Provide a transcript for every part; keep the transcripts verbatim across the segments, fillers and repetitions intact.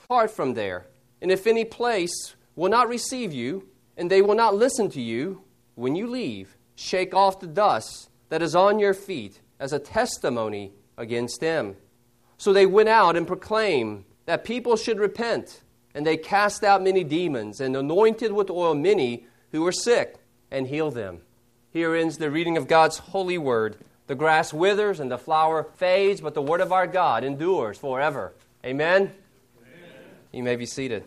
depart from there. And if any place will not receive you, and they will not listen to you, when you leave, shake off the dust that is on your feet as a testimony against them. So they went out and proclaimed that people should repent. And they cast out many demons and anointed with oil many who were sick and healed them. Here ends the reading of God's holy word. The grass withers and the flower fades, but the word of our God endures forever. Amen? Amen. You may be seated.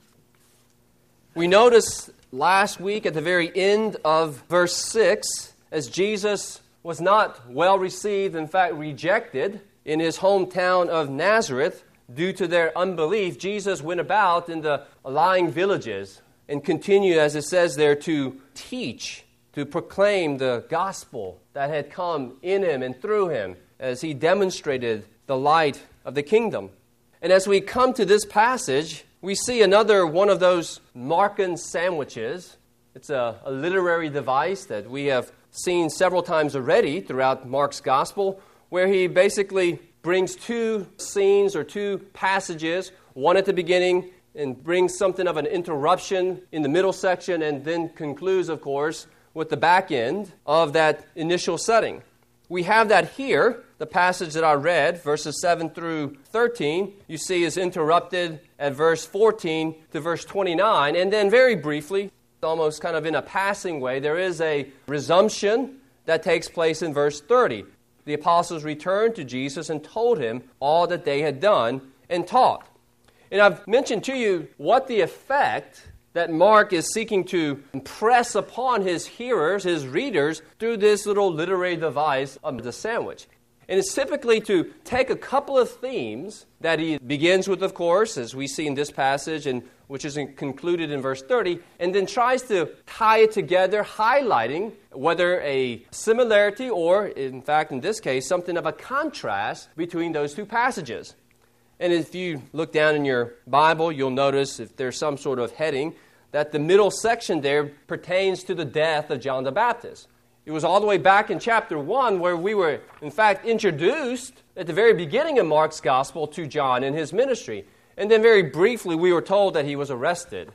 We noticed last week at the very end of verse six, as Jesus was not well received, in fact rejected, in his hometown of Nazareth, due to their unbelief, Jesus went about in the lying villages and continued, as it says there, to teach, to proclaim the gospel that had come in him and through him as he demonstrated the light of the kingdom. And as we come to this passage, we see another one of those Markan sandwiches. It's a, a literary device that we have seen several times already throughout Mark's gospel, where he basically brings two scenes or two passages, one at the beginning, and brings something of an interruption in the middle section, and then concludes, of course, with the back end of that initial setting. We have that here. The passage that I read, verses seven through thirteen, you see is interrupted at verse fourteen to verse twenty-nine. And then very briefly, almost kind of in a passing way, there is a resumption that takes place in verse thirty. The apostles returned to Jesus and told him all that they had done and taught. And I've mentioned to you what the effect that Mark is seeking to impress upon his hearers, his readers, through this little literary device of the sandwich. And it's typically to take a couple of themes that he begins with, of course, as we see in this passage, and which is concluded in verse thirty, and then tries to tie it together, highlighting whether a similarity or, in fact, in this case, something of a contrast between those two passages. And if you look down in your Bible, you'll notice if there's some sort of heading that the middle section there pertains to the death of John the Baptist. It was all the way back in chapter one where we were, in fact, introduced at the very beginning of Mark's gospel to John and his ministry. And then very briefly, we were told that he was arrested.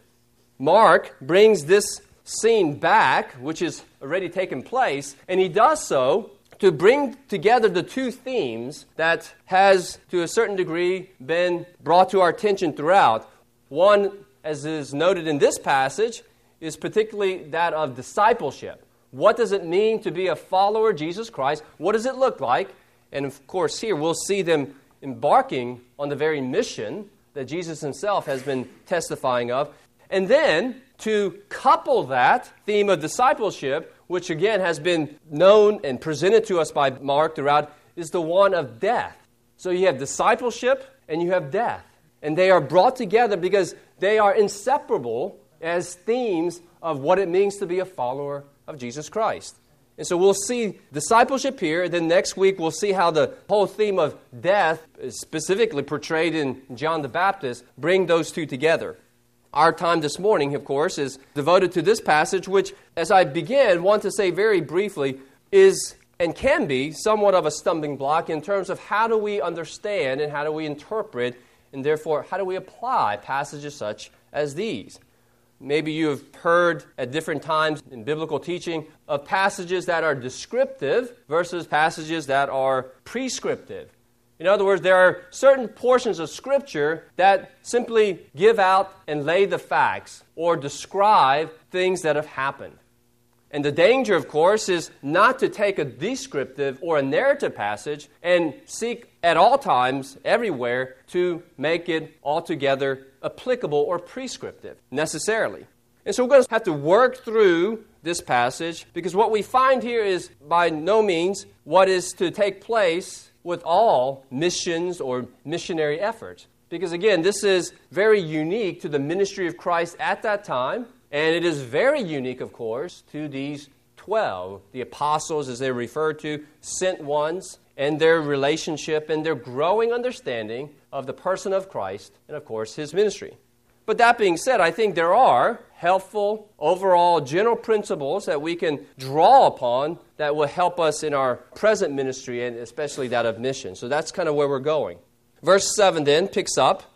Mark brings this scene back, which has already taken place, and he does so to bring together the two themes that has, to a certain degree, been brought to our attention throughout. One, as is noted in this passage, is particularly that of discipleship. What does it mean to be a follower of Jesus Christ? What does it look like? And of course, here we'll see them embarking on the very mission that Jesus himself has been testifying of. And then to couple that theme of discipleship, which again has been known and presented to us by Mark throughout, is the one of death. So you have discipleship and you have death. And they are brought together because they are inseparable as themes of what it means to be a follower of Jesus Christ. And so we'll see discipleship here, and then next week we'll see how the whole theme of death, specifically portrayed in John the Baptist, bring those two together. Our time this morning, of course, is devoted to this passage, which, as I begin, want to say very briefly, is and can be somewhat of a stumbling block in terms of how do we understand and how do we interpret, and therefore how do we apply passages such as these. Maybe you have heard at different times in biblical teaching of passages that are descriptive versus passages that are prescriptive. In other words, there are certain portions of Scripture that simply give out and lay the facts or describe things that have happened. And the danger, of course, is not to take a descriptive or a narrative passage and seek at all times, everywhere, to make it altogether applicable or prescriptive necessarily. And so we're going to have to work through this passage because what we find here is by no means what is to take place with all missions or missionary efforts. Because again, this is very unique to the ministry of Christ at that time, and it is very unique, of course, to these twelve, the apostles as they're referred to, sent ones, and their relationship and their growing understanding of the person of Christ and, of course, his ministry. But that being said, I think there are helpful, overall, general principles that we can draw upon that will help us in our present ministry and especially that of mission. So that's kind of where we're going. Verse seven then picks up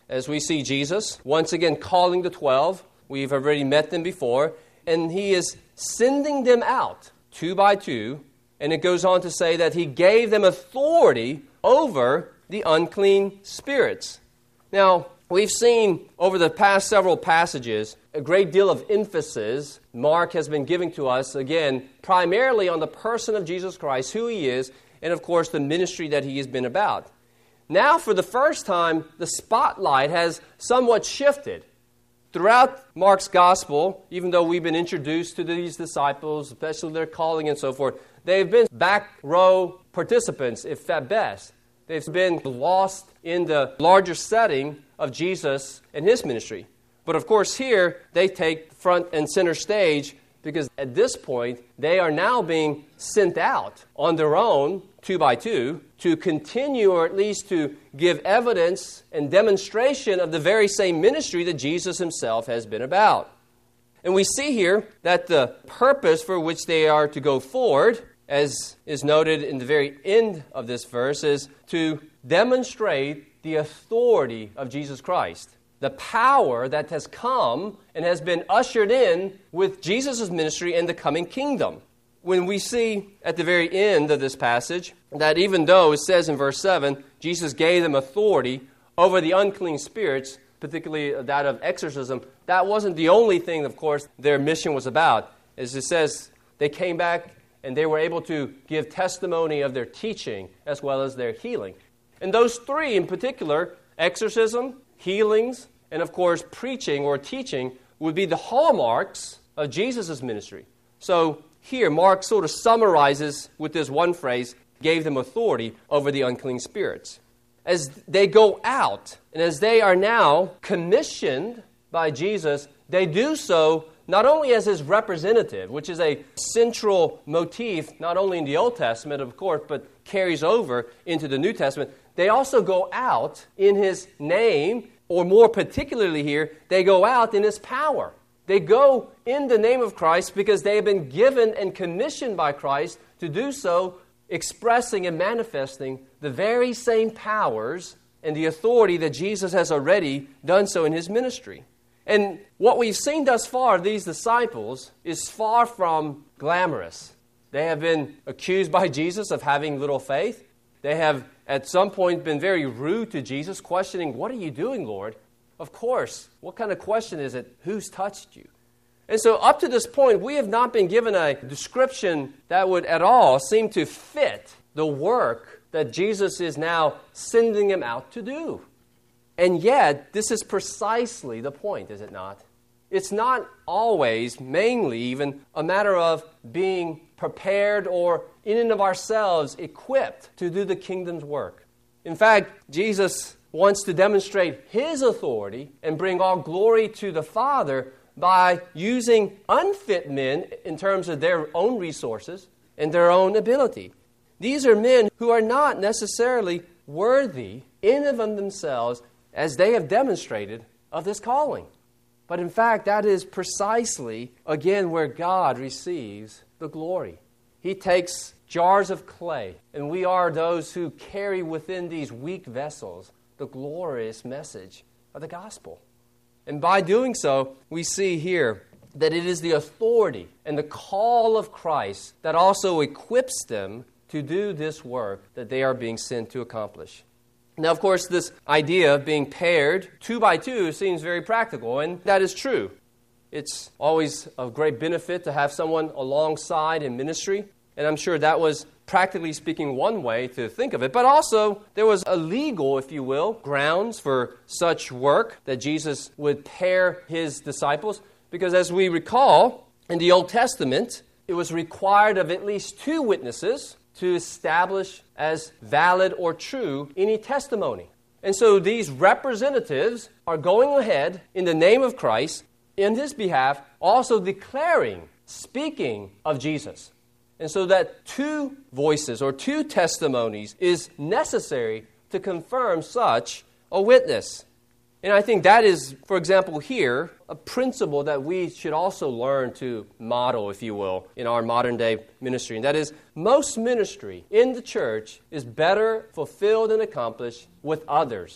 as we see Jesus once again calling the twelve. We've already met them before, and he is sending them out two by two, and it goes on to say that he gave them authority over the unclean spirits. Now, we've seen over the past several passages a great deal of emphasis Mark has been giving to us, again, primarily on the person of Jesus Christ, who he is, and of course the ministry that he has been about. Now, for the first time, the spotlight has somewhat shifted. Throughout Mark's gospel, even though we've been introduced to these disciples, especially their calling and so forth, they've been back row participants, if at best. They've been lost in the larger setting of Jesus and his ministry. But of course here, they take front and center stage because at this point, they are now being sent out on their own, two by two, to continue or at least to give evidence and demonstration of the very same ministry that Jesus himself has been about. And we see here that the purpose for which they are to go forward, as is noted in the very end of this verse, is to demonstrate the authority of Jesus Christ, the power that has come and has been ushered in with Jesus' ministry and the coming kingdom. When we see at the very end of this passage that even though it says in verse seven, Jesus gave them authority over the unclean spirits, particularly that of exorcism, that wasn't the only thing, of course, their mission was about. As it says, they came back and they were able to give testimony of their teaching as well as their healing. And those three in particular, exorcism, healings, and of course preaching or teaching, would be the hallmarks of Jesus' ministry. So here, Mark sort of summarizes with this one phrase, gave them authority over the unclean spirits. As they go out, and as they are now commissioned by Jesus, they do so not only as his representative, which is a central motif, not only in the Old Testament, of course, but carries over into the New Testament. They also go out in his name, or more particularly here, they go out in his power. They go in the name of Christ because they have been given and commissioned by Christ to do so, expressing and manifesting the very same powers and the authority that Jesus has already done so in his ministry. And what we've seen thus far of these disciples is far from glamorous. They have been accused by Jesus of having little faith. They have at some point been very rude to Jesus, questioning, "What are you doing, Lord?" Of course, what kind of question is it? Who's touched you? And so up to this point, we have not been given a description that would at all seem to fit the work that Jesus is now sending them out to do. And yet, this is precisely the point, is it not? It's not always, mainly even, a matter of being prepared or in and of ourselves equipped to do the kingdom's work. In fact, Jesus wants to demonstrate his authority and bring all glory to the Father by using unfit men in terms of their own resources and their own ability. These are men who are not necessarily worthy in and of themselves, as they have demonstrated, of this calling. But in fact, that is precisely, again, where God receives the glory. He takes jars of clay, and we are those who carry within these weak vessels the glorious message of the gospel. And by doing so, we see here that it is the authority and the call of Christ that also equips them to do this work that they are being sent to accomplish. Now, of course, this idea of being paired two by two seems very practical, and that is true. It's always of great benefit to have someone alongside in ministry, and I'm sure that was, practically speaking, one way to think of it. But also, there was a legal, if you will, grounds for such work that Jesus would pair his disciples, because as we recall, in the Old Testament, it was required of at least two witnesses to establish as valid or true any testimony. And so these representatives are going ahead in the name of Christ, in his behalf, also declaring, speaking of Jesus. And so that two voices or two testimonies is necessary to confirm such a witness. And I think that is, for example, here, a principle that we should also learn to model, if you will, in our modern-day ministry. And that is, most ministry in the church is better fulfilled and accomplished with others.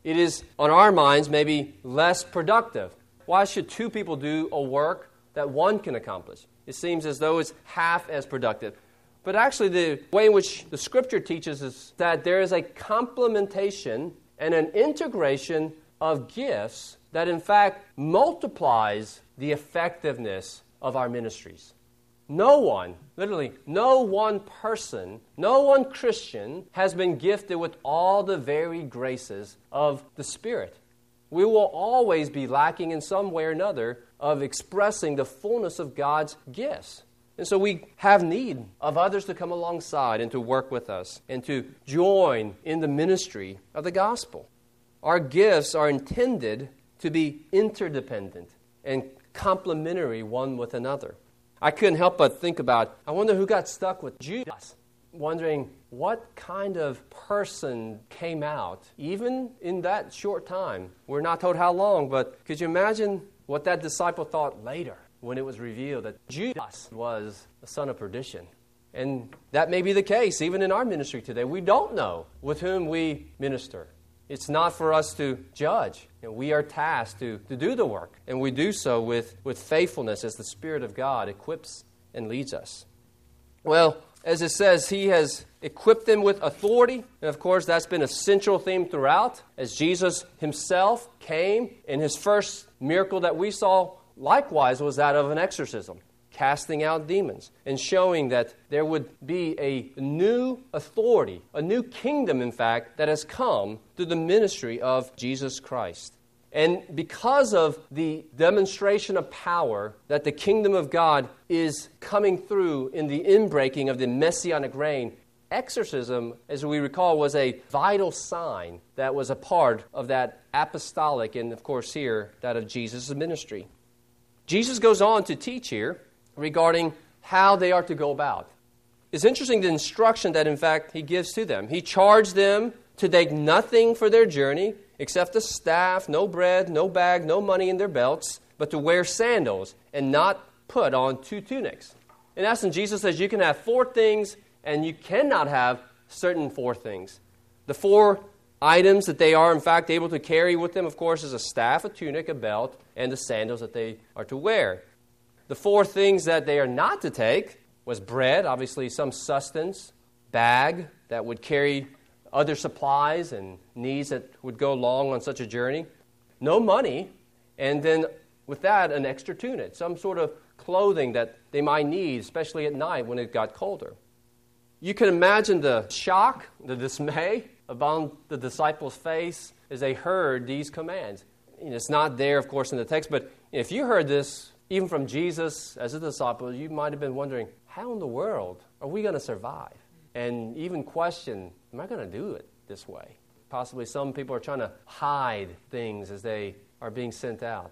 it is, on our minds, maybe less productive. Why should two people do a work that one can accomplish? It seems as though it's half as productive. But actually, the way in which the Scripture teaches is that there is a complementation and an integration of gifts that, in fact, multiplies the effectiveness of our ministries. No one, literally, no one person, no one Christian has been gifted with all the varied graces of the Spirit. We will always be lacking in some way or another of expressing the fullness of God's gifts. And so we have need of others to come alongside and to work with us and to join in the ministry of the gospel. Our gifts are intended to be interdependent and complementary one with another. I couldn't help but think about, I wonder who got stuck with Judas, wondering what kind of person came out, even in that short time. We're not told how long, but could you imagine what that disciple thought later when it was revealed that Judas was the son of perdition? And that may be the case even in our ministry today. We don't know with whom we minister. It's not for us to judge. And we are tasked to, to do the work. And we do so with, with faithfulness as the Spirit of God equips and leads us. Well, as it says, He has equipped them with authority. And of course, that's been a central theme throughout. As Jesus Himself came, and His first miracle that we saw likewise was that of an exorcism, casting out demons, and showing that there would be a new authority, a new kingdom, in fact, that has come through the ministry of Jesus Christ. And because of the demonstration of power that the kingdom of God is coming through in the inbreaking of the Messianic reign, exorcism, as we recall, was a vital sign that was a part of that apostolic, and of course here, that of Jesus' ministry. Jesus goes on to teach here regarding how they are to go about. It's interesting the instruction that, in fact, He gives to them. He charged them to take nothing for their journey except a staff, no bread, no bag, no money in their belts, but to wear sandals and not put on two tunics. In essence, Jesus says you can have four things and you cannot have certain four things. The four items that they are, in fact, able to carry with them, of course, is a staff, a tunic, a belt, and the sandals that they are to wear. The four things that they are not to take was bread, obviously some sustenance, bag that would carry other supplies and needs that would go along on such a journey, no money, and then with that, an extra tunic, some sort of clothing that they might need, especially at night when it got colder. You can imagine the shock, the dismay upon the disciples' face as they heard these commands. You know, it's not there, of course, in the text, but if you heard this, even from Jesus as a disciple, you might have been wondering, how in the world are we going to survive? And even question, am I going to do it this way? Possibly some people are trying to hide things as they are being sent out.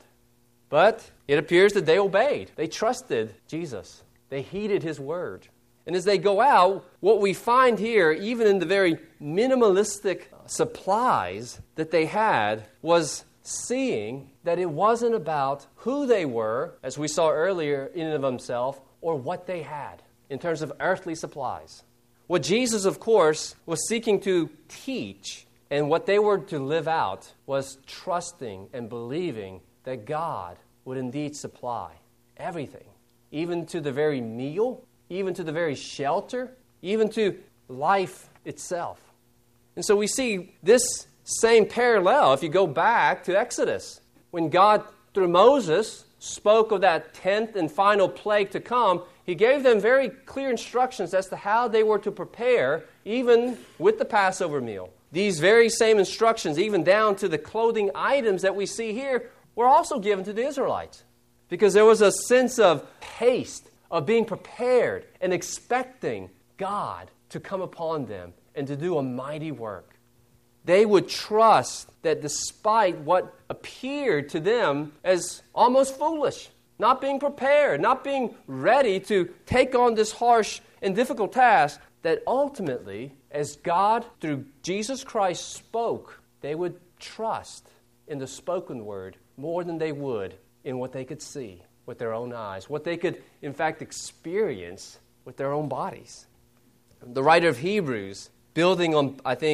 But it appears that they obeyed. They trusted Jesus. They heeded His word. And as they go out, what we find here, even in the very minimalistic supplies that they had, was seeing that it wasn't about who they were, as we saw earlier in and of themselves, or what they had in terms of earthly supplies. What Jesus, of course, was seeking to teach and what they were to live out was trusting and believing that God would indeed supply everything, even to the very meal, even to the very shelter, even to life itself. And so we see this same parallel if you go back to Exodus. When God, through Moses, spoke of that tenth and final plague to come, He gave them very clear instructions as to how they were to prepare, even with the Passover meal. These very same instructions, even down to the clothing items that we see here, were also given to the Israelites. Because there was a sense of haste, of being prepared and expecting God to come upon them and to do a mighty work. They would trust that despite what appeared to them as almost foolish, not being prepared, not being ready to take on this harsh and difficult task, that ultimately, as God, through Jesus Christ, spoke, they would trust in the spoken word more than they would in what they could see with their own eyes, what they could, in fact, experience with their own bodies. The writer of Hebrews, building on, I think,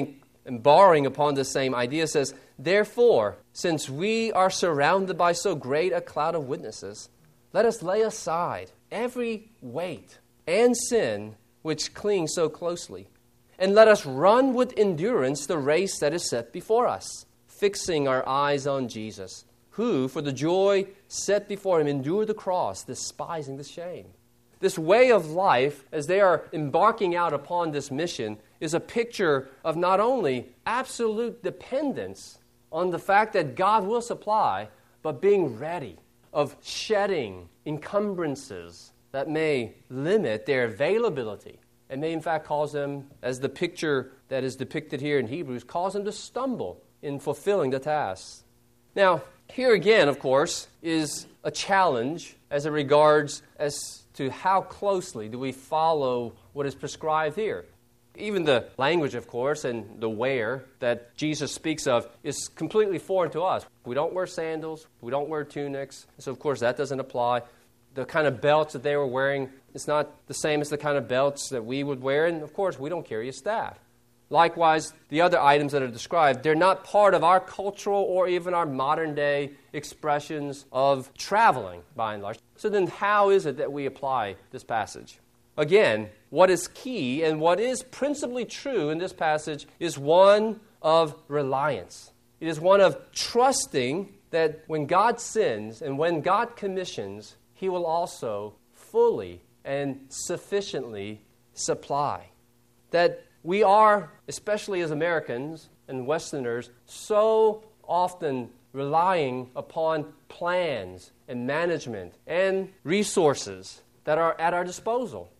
and borrowing upon the same idea, says, therefore, since we are surrounded by so great a cloud of witnesses, let us lay aside every weight and sin which clings so closely, and let us run with endurance the race that is set before us, fixing our eyes on Jesus, who, for the joy set before him, endured the cross, despising the shame. This way of life, as they are embarking out upon this mission, is a picture of not only absolute dependence on the fact that God will supply, but being ready, of shedding encumbrances that may limit their availability and may in fact cause them, as the picture that is depicted here in Hebrews, cause them to stumble in fulfilling the tasks. Now, here again, of course, is a challenge as it regards as to how closely do we follow what is prescribed here. Even the language, of course, and the wear that Jesus speaks of is completely foreign to us. We don't wear sandals. We don't wear tunics. So, of course, that doesn't apply. The kind of belts that they were wearing, it's not the same as the kind of belts that we would wear. And, of course, we don't carry a staff. Likewise, the other items that are described, they're not part of our cultural or even our modern-day expressions of traveling, by and large. So then how is it that we apply this passage? Again, what is key and what is principally true in this passage is one of reliance. It is one of trusting that when God sends and when God commissions, he will also fully and sufficiently supply. That we are, especially as Americans and Westerners, so often relying upon plans and management and resources that are at our disposal.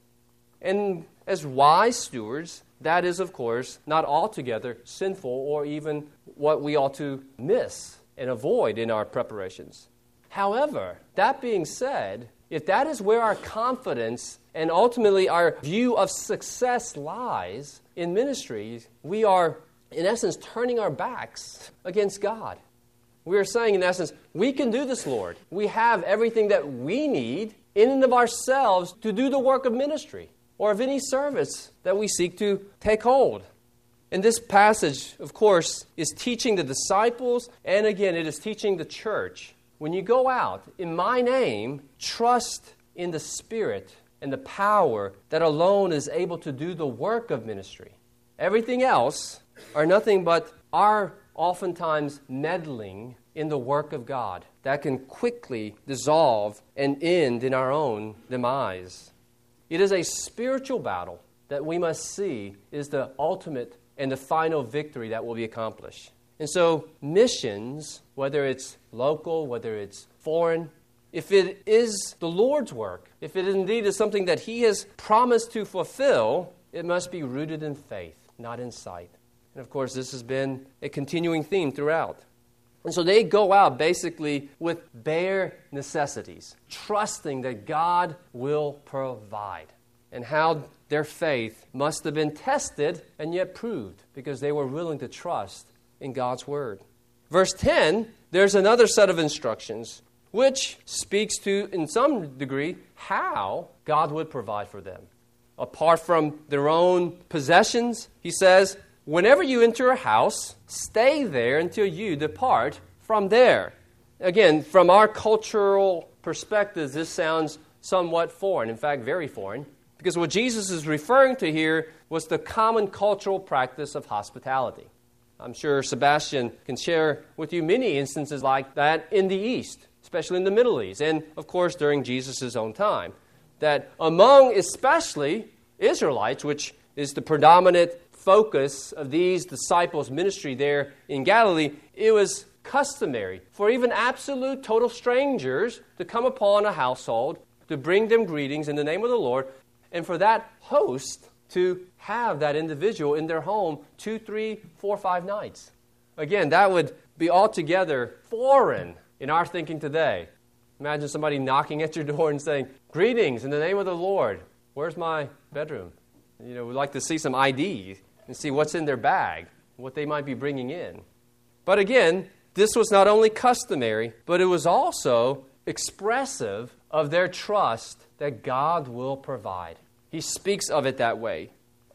And as wise stewards, that is, of course, not altogether sinful or even what we ought to miss and avoid in our preparations. However, that being said, if that is where our confidence and ultimately our view of success lies in ministry, we are, in essence, turning our backs against God. We are saying, in essence, we can do this, Lord. We have everything that we need in and of ourselves to do the work of ministry or of any service that we seek to take hold. And this passage, of course, is teaching the disciples, and again, it is teaching the church. When you go out in my name, trust in the Spirit and the power that alone is able to do the work of ministry. Everything else are nothing but our oftentimes meddling in the work of God that can quickly dissolve and end in our own demise. It is a spiritual battle that we must see is the ultimate and the final victory that will be accomplished. And so missions, whether it's local, whether it's foreign, if it is the Lord's work, if it indeed is something that He has promised to fulfill, it must be rooted in faith, not in sight. And of course, this has been a continuing theme throughout. And so they go out basically with bare necessities, trusting that God will provide. And how their faith must have been tested and yet proved because they were willing to trust in God's Word. Verse ten, there's another set of instructions which speaks to, in some degree, how God would provide for them. Apart from their own possessions, he says, whenever you enter a house, stay there until you depart from there. Again, from our cultural perspective, this sounds somewhat foreign, in fact, very foreign, because what Jesus is referring to here was the common cultural practice of hospitality. I'm sure Sebastian can share with you many instances like that in the East, especially in the Middle East, and, of course, during Jesus' own time, that among especially Israelites, which is the predominant focus of these disciples' ministry there in Galilee, it was customary for even absolute total strangers to come upon a household, to bring them greetings in the name of the Lord, and for that host to have that individual in their home two, three, four, five nights. Again, that would be altogether foreign in our thinking today. Imagine somebody knocking at your door and saying, greetings in the name of the Lord. Where's my bedroom? You know, we'd like to see some I D and see what's in their bag, what they might be bringing in. But again, this was not only customary, but it was also expressive of their trust that God will provide. He speaks of it that way.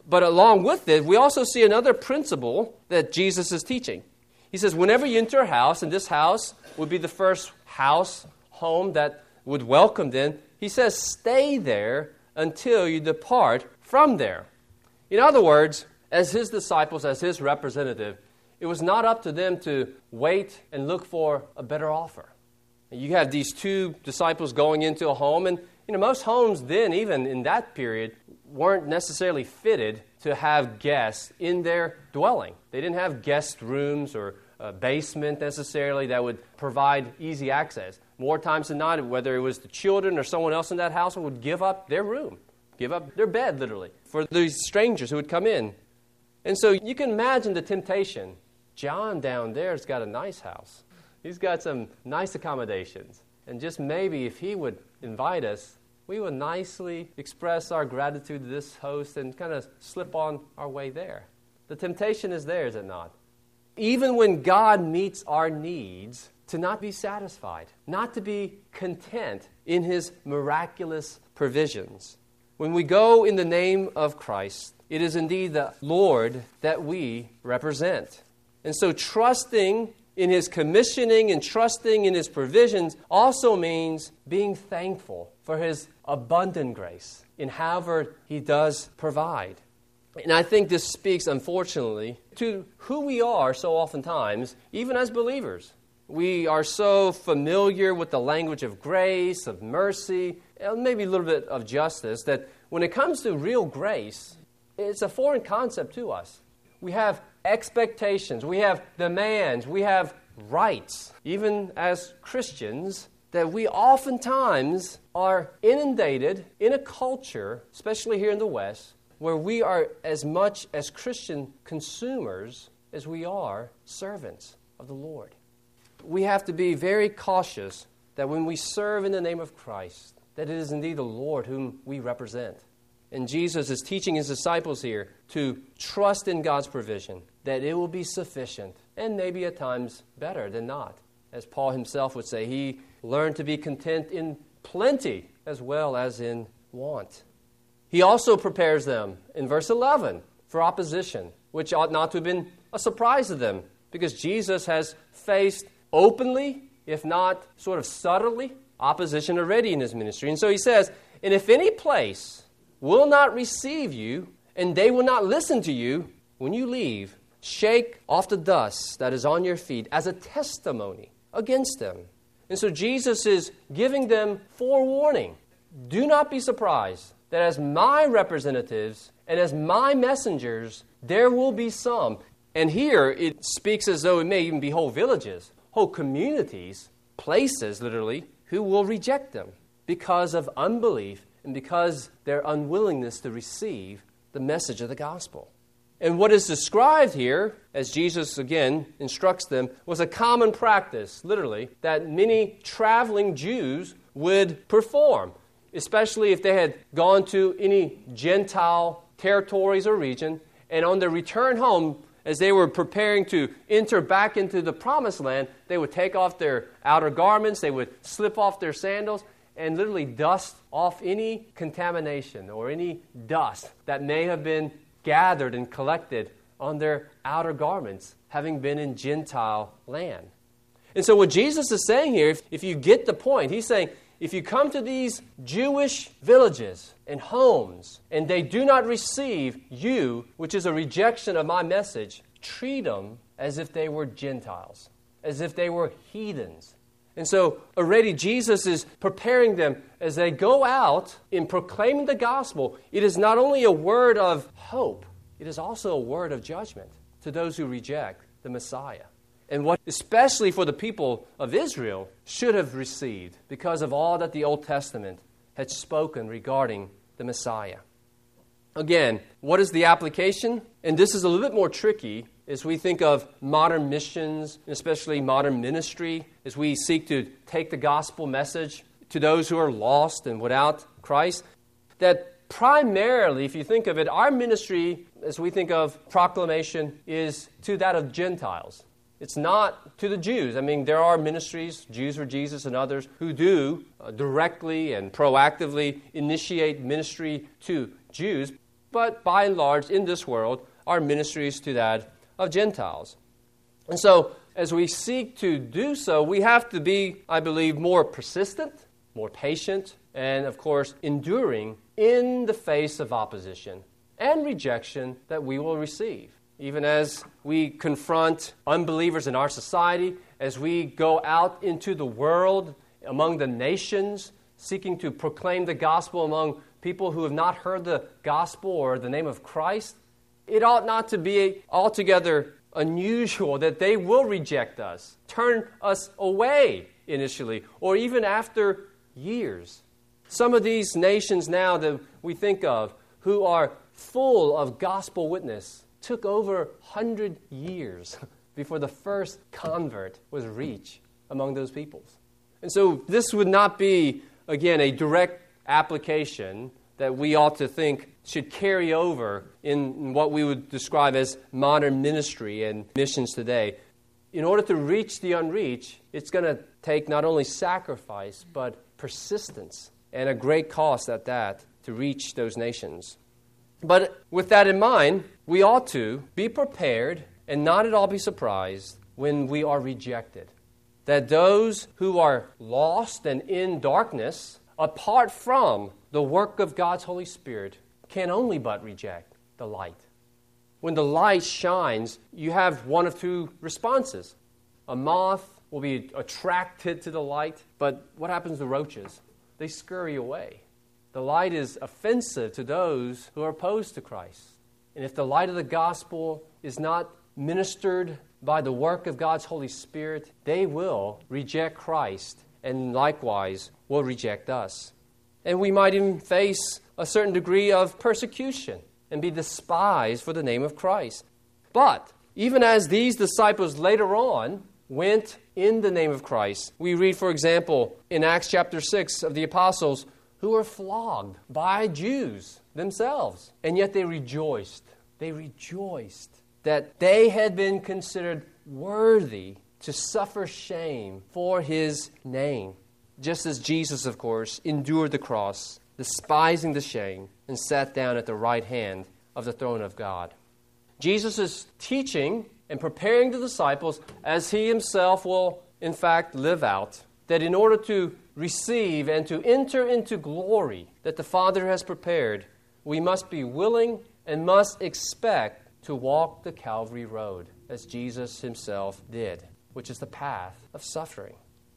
But along with it, we also see another principle that Jesus is teaching. He says, whenever you enter a house, and this house would be the first house, home that would welcome them, he says, stay there until you depart from there. In other words, as his disciples, as his representative, it was not up to them to wait and look for a better offer. You have these two disciples going into a home, and you know most homes then, even in that period, weren't necessarily fitted to have guests in their dwelling. They didn't have guest rooms or a basement necessarily that would provide easy access. More times than not, whether it was the children or someone else in that house, would give up their room, give up their bed, literally, for these strangers who would come in. And so you can imagine the temptation. John down there's got a nice house. He's got some nice accommodations. And just maybe if he would invite us, we would nicely express our gratitude to this host and kind of slip on our way there. The temptation is there, is it not? Even when God meets our needs, to not be satisfied, not to be content in his miraculous provisions. When we go in the name of Christ, it is indeed the Lord that we represent. And so trusting in his commissioning and trusting in his provisions also means being thankful for his abundant grace in however he does provide. And I think this speaks, unfortunately, to who we are so oftentimes, even as believers. We are so familiar with the language of grace, of mercy, and maybe a little bit of justice, that when it comes to real grace, it's a foreign concept to us. We have expectations, we have demands, we have rights, even as Christians, that we oftentimes are inundated in a culture, especially here in the West, where we are as much as Christian consumers as we are servants of the Lord. We have to be very cautious that when we serve in the name of Christ, that it is indeed the Lord whom we represent. And Jesus is teaching his disciples here to trust in God's provision, that it will be sufficient, and maybe at times better than not. As Paul himself would say, he learned to be content in plenty as well as in want. He also prepares them in verse eleven for opposition, which ought not to have been a surprise to them, because Jesus has faced openly, if not sort of subtly, opposition already in his ministry. And so he says, and if any place will not receive you, and they will not listen to you, when you leave, shake off the dust that is on your feet as a testimony against them. And so Jesus is giving them forewarning. Do not be surprised that as my representatives and as my messengers, there will be some. And here it speaks as though it may even be whole villages, whole communities, places literally, who will reject them because of unbelief and because their unwillingness to receive the message of the gospel. And what is described here, as Jesus again instructs them, was a common practice, literally, that many traveling Jews would perform, especially if they had gone to any Gentile territories or region, and on their return home, as they were preparing to enter back into the promised land, they would take off their outer garments, they would slip off their sandals, and literally dust off any contamination or any dust that may have been gathered and collected on their outer garments, having been in Gentile land. And so what Jesus is saying here, if, if you get the point, he's saying, if you come to these Jewish villages and homes, and they do not receive you, which is a rejection of my message, treat them as if they were Gentiles, as if they were heathens. And so already Jesus is preparing them as they go out in proclaiming the gospel. It is not only a word of hope, it is also a word of judgment to those who reject the Messiah. And what, especially for the people of Israel, should have received because of all that the Old Testament had spoken regarding the Messiah. Again, what is the application? And this is a little bit more tricky as we think of modern missions, especially modern ministry, as we seek to take the gospel message to those who are lost and without Christ, that primarily, if you think of it, our ministry, as we think of proclamation, is to that of Gentiles. It's not to the Jews. I mean, there are ministries, Jews for Jesus and others, who do uh, directly and proactively initiate ministry to Jews. but by and large, in this world, our ministry is to that of Gentiles. And so, as we seek to do so, we have to be, I believe, more persistent, more patient, and, of course, enduring in the face of opposition and rejection that we will receive. Even as we confront unbelievers in our society, as we go out into the world, among the nations, seeking to proclaim the gospel among people who have not heard the gospel or the name of Christ, it ought not to be altogether unusual that they will reject us, turn us away initially, or even after years. Some of these nations now that we think of who are full of gospel witness took over one hundred years before the first convert was reached among those peoples. And so this would not be, again, a direct application that we ought to think should carry over in what we would describe as modern ministry and missions today. In order to reach the unreached, it's going to take not only sacrifice, but persistence, and a great cost at that to reach those nations. But with that in mind, we ought to be prepared and not at all be surprised when we are rejected. That those who are lost and in darkness, apart from the work of God's Holy Spirit, can only but reject the light. When the light shines, you have one of two responses. A moth will be attracted to the light, but what happens to roaches? They scurry away. The light is offensive to those who are opposed to Christ. And if the light of the gospel is not ministered by the work of God's Holy Spirit, they will reject Christ and likewise will reject us. And we might even face a certain degree of persecution and be despised for the name of Christ. But even as these disciples later on went in the name of Christ, we read, for example, in Acts chapter six of the apostles who were flogged by Jews themselves, and yet they rejoiced. They rejoiced that they had been considered worthy to suffer shame for his name, just as Jesus, of course, endured the cross, despising the shame, and sat down at the right hand of the throne of God. Jesus is teaching and preparing the disciples, as he himself will, in fact, live out, that in order to receive and to enter into glory that the Father has prepared, we must be willing and must expect to walk the Calvary road, as Jesus himself did, which is the path of suffering.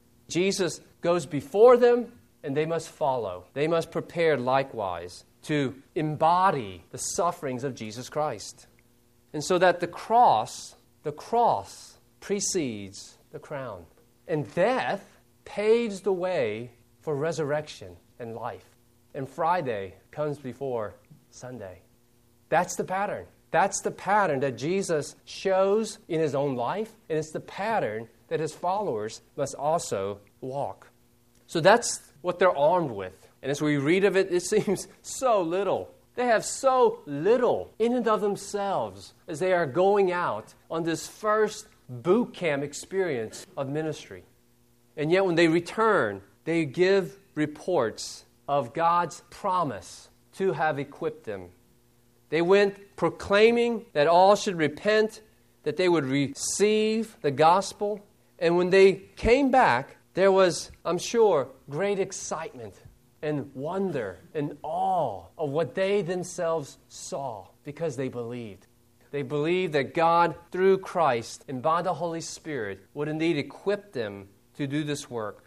Jesus goes before them, and they must follow. They must prepare likewise to embody the sufferings of Jesus Christ. And so that the cross, the cross precedes the crown. And death paves the way for resurrection and life. And Friday comes before Sunday. That's the pattern. That's the pattern that Jesus shows in his own life, and it's the pattern that his followers must also walk. So that's what they're armed with. And as we read of it, it seems so little. They have so little in and of themselves as they are going out on this first boot camp experience of ministry. And yet when they return, they give reports of God's promise to have equipped them. They went proclaiming that all should repent, that they would receive the gospel. And when they came back, there was, I'm sure, great excitement and wonder and awe of what they themselves saw because they believed. They believed that God, through Christ and by the Holy Spirit, would indeed equip them to do this work.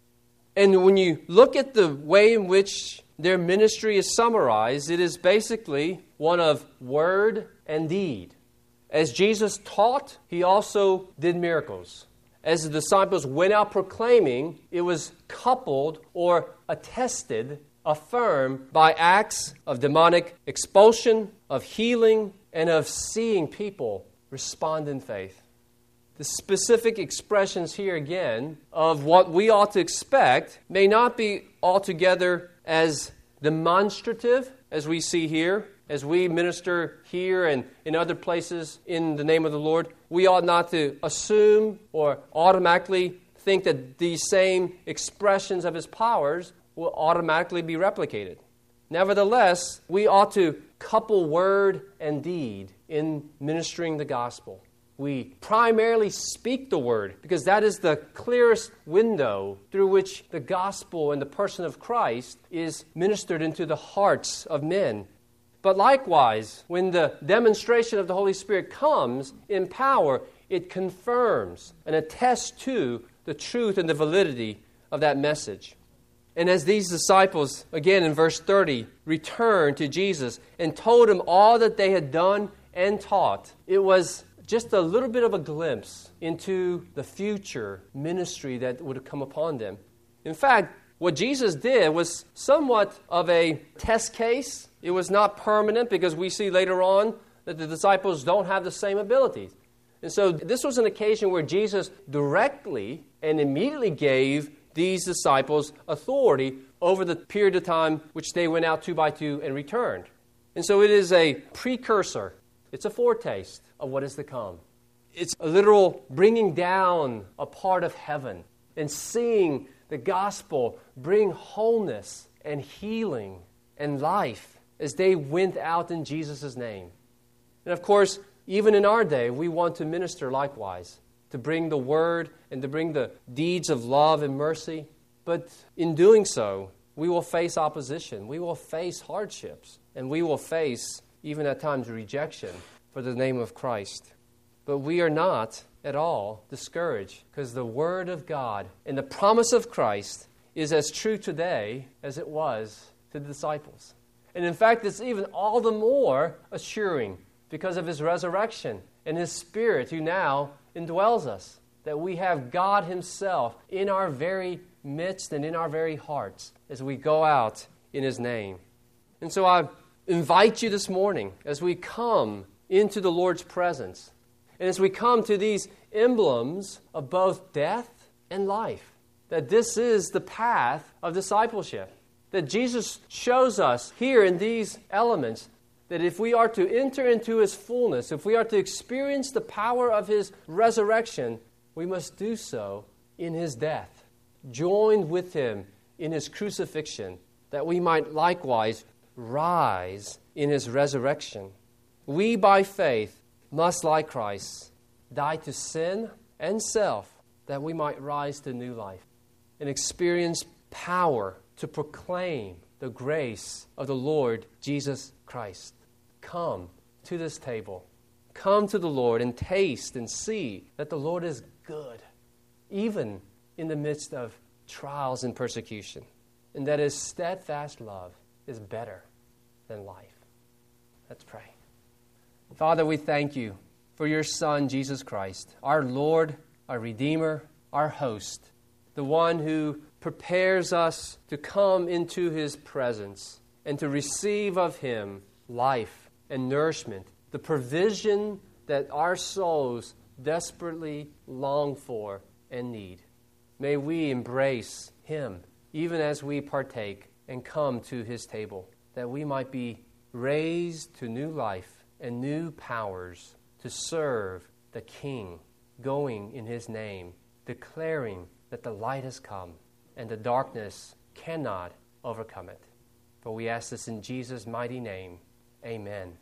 And when you look at the way in which their ministry is summarized, it is basically one of word and deed. As Jesus taught, he also did miracles. As the disciples went out proclaiming, it was coupled or attested, affirmed by acts of demonic expulsion, of healing, and of seeing people respond in faith. The specific expressions here again of what we ought to expect may not be altogether as demonstrative as we see here, as we minister here and in other places in the name of the Lord. We ought not to assume or automatically think that these same expressions of his powers will automatically be replicated. Nevertheless, we ought to couple word and deed in ministering the gospel. We primarily speak the word because that is the clearest window through which the gospel and the person of Christ is ministered into the hearts of men. But likewise, when the demonstration of the Holy Spirit comes in power, it confirms and attests to the truth and the validity of that message. And as these disciples, again in verse thirty, returned to Jesus and told him all that they had done and taught, it was just a little bit of a glimpse into the future ministry that would come upon them. In fact, what Jesus did was somewhat of a test case. It was not permanent because we see later on that the disciples don't have the same abilities. And so this was an occasion where Jesus directly and immediately gave these disciples authority over the period of time which they went out two by two and returned. And so it is a precursor. It's a foretaste of what is to come. It's a literal bringing down a part of heaven and seeing the gospel bring wholeness and healing and life as they went out in Jesus' name. And of course, even in our day, we want to minister likewise, to bring the word and to bring the deeds of love and mercy. But in doing so, we will face opposition. We will face hardships. And we will face, even at times, rejection for the name of Christ. But we are not at all discouraged because the word of God and the promise of Christ is as true today as it was to the disciples. And in fact, it's even all the more assuring because of his resurrection and his Spirit who now indwells us, that we have God himself in our very midst and in our very hearts as we go out in his name. And so I invite you this morning as we come into the Lord's presence and as we come to these emblems of both death and life, that this is the path of discipleship, that Jesus shows us here in these elements that if we are to enter into his fullness, if we are to experience the power of his resurrection, we must do so in his death, joined with him in his crucifixion, that we might likewise rise in his resurrection. We, by faith, must, like Christ, die to sin and self, that we might rise to new life and experience power to proclaim the grace of the Lord Jesus Christ. Come to this table. Come to the Lord and taste and see that the Lord is good, even in the midst of trials and persecution, and that his steadfast love is better than life. Let's pray. Father, we thank you for your Son, Jesus Christ, our Lord, our Redeemer, our host, the one who prepares us to come into his presence and to receive of him life and nourishment, the provision that our souls desperately long for and need. May we embrace him even as we partake and come to his table, that we might be raised to new life and new powers to serve the King, going in his name, declaring that the light has come and the darkness cannot overcome it. For we ask this in Jesus' mighty name. Amen.